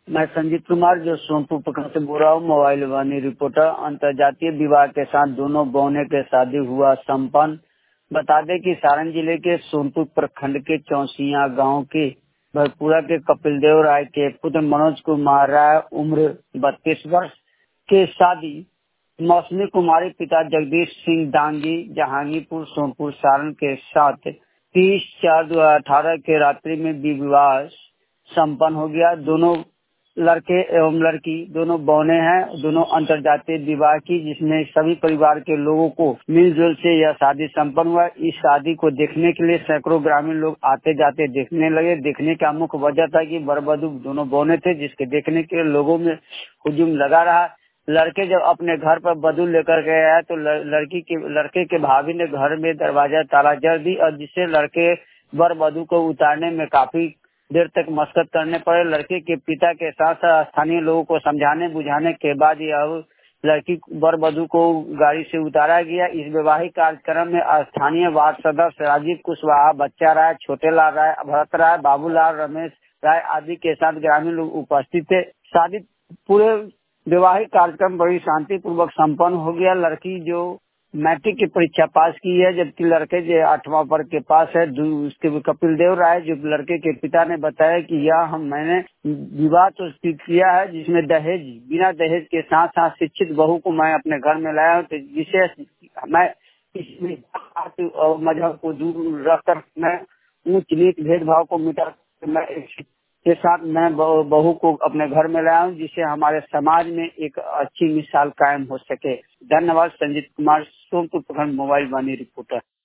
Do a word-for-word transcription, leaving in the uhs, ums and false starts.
मैं संजीत कुमार जो सोनपुर प्रखंड से बोल रहा हूँ, मोबाइल वानी रिपोर्टर। अंतर्जातीय विवाह के साथ दोनों बौने के शादी हुआ संपन्न। बता दें कि सारण जिले के सोनपुर प्रखंड के चौसिया गांव के भरपुरा के कपिलदेव राय के पुत्र मनोज कुमार राय उम्र बत्तीस वर्ष के शादी मौसमी कुमारी पिता जगदीश सिंह डांगी जहांगीरपुर सोनपुर सारण के साथ तीस चार दो हजार अठारह के रात्रि में विवाह संपन्न हो गया। दोनों लड़के एवं लड़की दोनों बौने हैं। दोनों अंतर्जातीय विवाह की, जिसमें सभी परिवार के लोगों को मिलजुल से यह शादी संपन्न हुआ। इस शादी को देखने के लिए सैकड़ों ग्रामीण लोग आते जाते देखने लगे। देखने का मुख्य वजह था कि वर वधू दोनों बौने थे, जिसके देखने के लोगों में हुजूम लगा रहा। लड़के जब अपने घर पर वधू लेकर गए आए तो लड़की के लड़के के भाभी ने घर में दरवाजा ताला जड़ दी, और जिससे लड़के वर वधू को उतारने में काफी देर तक मशक्कत करने पड़े। लड़के के पिता के साथ साथ स्थानीय लोगों को समझाने बुझाने के बाद यह लड़की वर वधू को गाड़ी से उतारा गया। इस वैवाहिक कार्यक्रम में स्थानीय वार्ड सदस्य राजीव कुशवाहा, बच्चा राय, छोटे लाल राय, भरत राय, बाबूलाल, रमेश राय आदि के साथ ग्रामीण लोग उपस्थित थे। शादी पूरे वैवाहिक कार्यक्रम बड़ी शांतिपूर्वक संपन्न हो गया। लड़की जो मैट्रिक की परीक्षा पास की है, जबकि लड़के जो आठवां वर्ग के पास है। उसके कपिलदेव राय जो लड़के के पिता ने बताया कि यह हम मैंने विवाह तो किया है जिसमें दहेज बिना दहेज के साथ साथ शिक्षित बहू को मैं अपने घर में लाया हूँ, तो जिसे मैं इसमें मजहब को दूर रखकर मैं ऊंच नीच भेदभाव को मिटा मैं के साथ मैं बहू को अपने घर में लाया हूँ, जिससे हमारे समाज में एक अच्छी मिसाल कायम हो सके। धन्यवाद। संजीत कुमार, सोनपुर प्रखंड, मोबाइल वानी रिपोर्टर।